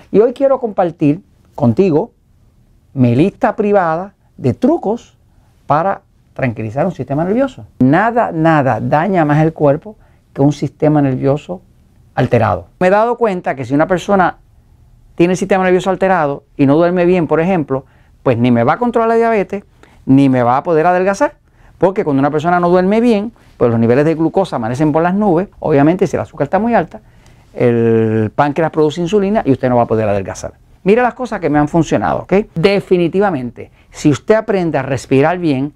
Y hoy quiero compartir contigo mi lista privada de trucos para tranquilizar un sistema nervioso. Nada daña más el cuerpo que un sistema nervioso alterado. Me he dado cuenta que si una persona tiene el sistema nervioso alterado y no duerme bien, por ejemplo, pues ni me va a controlar la diabetes, ni me va a poder adelgazar. Porque cuando una persona no duerme bien, pues los niveles de glucosa amanecen por las nubes. Obviamente, si el azúcar está muy alta, el páncreas produce insulina y usted no va a poder adelgazar. Mira las cosas que me han funcionado, ¿ok? Definitivamente, si usted aprende a respirar bien,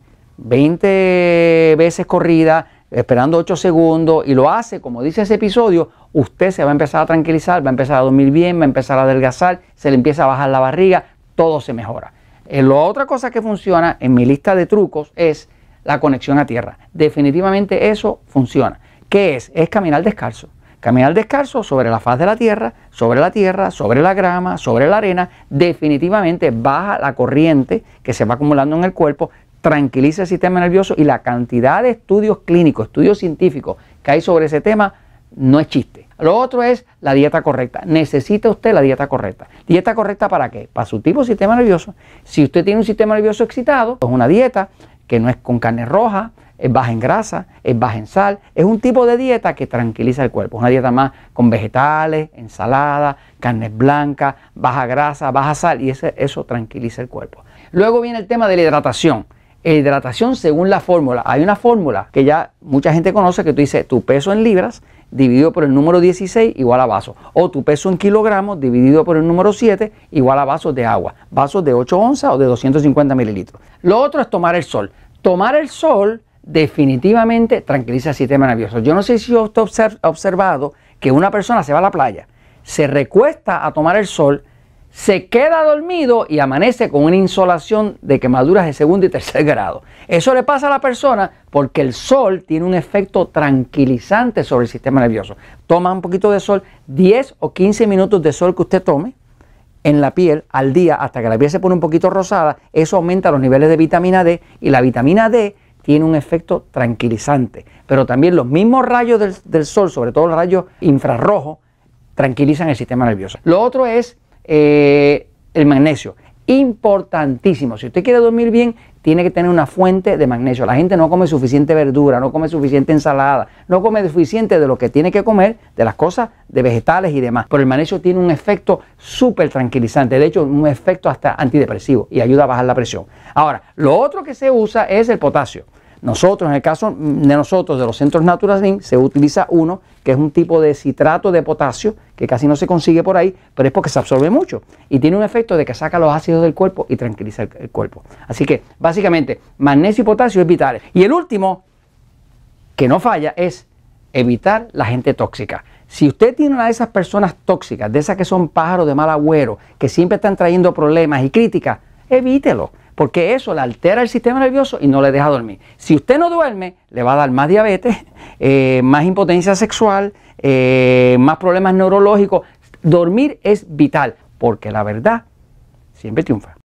20 veces corrida, esperando 8 segundos, y lo hace como dice ese episodio, usted se va a empezar a tranquilizar, va a empezar a dormir bien, va a empezar a adelgazar, se le empieza a bajar la barriga, todo se mejora. La otra cosa que funciona en mi lista de trucos es la conexión a tierra. Definitivamente eso funciona. ¿Qué es? Es caminar descalzo. Caminar descalzo sobre la faz de la tierra, sobre la grama, sobre la arena, definitivamente baja la corriente que se va acumulando en el cuerpo, tranquiliza el sistema nervioso y la cantidad de estudios clínicos, estudios científicos que hay sobre ese tema no es chiste. Lo otro es la dieta correcta. Necesita usted la dieta correcta. ¿Dieta correcta para qué? Para su tipo de sistema nervioso. Si usted tiene un sistema nervioso excitado, pues una dieta que no es con carne roja, es baja en grasa, es baja en sal, es un tipo de dieta que tranquiliza el cuerpo. Es una dieta más con vegetales, ensalada, carnes blancas, baja grasa, baja sal, y eso tranquiliza el cuerpo. Luego viene el tema de la hidratación. Hidratación según la fórmula. Hay una fórmula que ya mucha gente conoce, que tú dices tu peso en libras dividido por el número 16 igual a vasos, o tu peso en kilogramos dividido por el número 7 igual a vasos de agua, vasos de 8 onzas o de 250 mililitros. Lo otro es tomar el sol. Tomar el sol definitivamente tranquiliza el sistema nervioso. Yo no sé si usted ha observado que una persona se va a la playa, se recuesta a tomar el sol, se queda dormido y amanece con una insolación de quemaduras de segundo y tercer grado. Eso le pasa a la persona porque el sol tiene un efecto tranquilizante sobre el sistema nervioso. Toma un poquito de sol, 10 o 15 minutos de sol que usted tome en la piel al día hasta que la piel se pone un poquito rosada, eso aumenta los niveles de vitamina D y la vitamina D tiene un efecto tranquilizante. Pero también los mismos rayos del sol, sobre todo los rayos infrarrojos, tranquilizan el sistema nervioso. Lo otro es el magnesio, importantísimo. Si usted quiere dormir bien, tiene que tener una fuente de magnesio. La gente no come suficiente verdura, no come suficiente ensalada, no come suficiente de lo que tiene que comer, de las cosas de vegetales y demás. Pero el magnesio tiene un efecto súper tranquilizante, de hecho un efecto hasta antidepresivo y ayuda a bajar la presión. Ahora, lo otro que se usa es el potasio. Nosotros, en el caso de nosotros, de los centros Natural Slim, se utiliza uno que es un tipo de citrato de potasio que casi no se consigue por ahí, pero es porque se absorbe mucho y tiene un efecto de que saca los ácidos del cuerpo y tranquiliza el cuerpo. Así que, básicamente, magnesio y potasio es vital. Y el último, que no falla, es evitar la gente tóxica. Si usted tiene una de esas personas tóxicas, de esas que son pájaros de mal agüero, que siempre están trayendo problemas y críticas, evítelo. Porque eso le altera el sistema nervioso y no le deja dormir. Si usted no duerme, le va a dar más diabetes, más impotencia sexual, más problemas neurológicos. Dormir es vital, porque la verdad siempre triunfa.